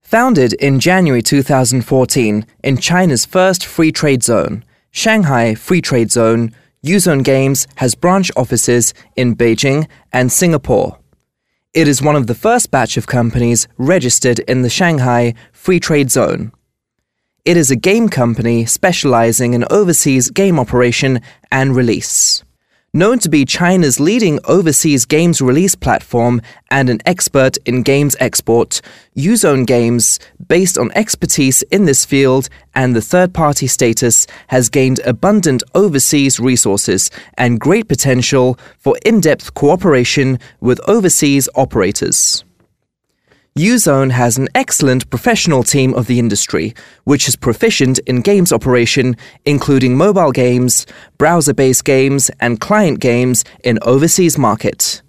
Founded in January 2014 in China's first free trade zone, Shanghai Free Trade Zone, Yuzone Games has branch offices in Beijing and Singapore. It is one of the first batch of companies registered in the Shanghai Free Trade Zone. It is a game company specializing in overseas game operation and release. Known to be China's leading overseas games release platform and an expert in games export, Yuzone Games, based on expertise in this field and the third-party status, has gained abundant overseas resources and great potential for in-depth cooperation with overseas operators. Yuzone has an excellent professional team of the industry, which is proficient in games operation, including mobile games, browser-based games, and client games in overseas market.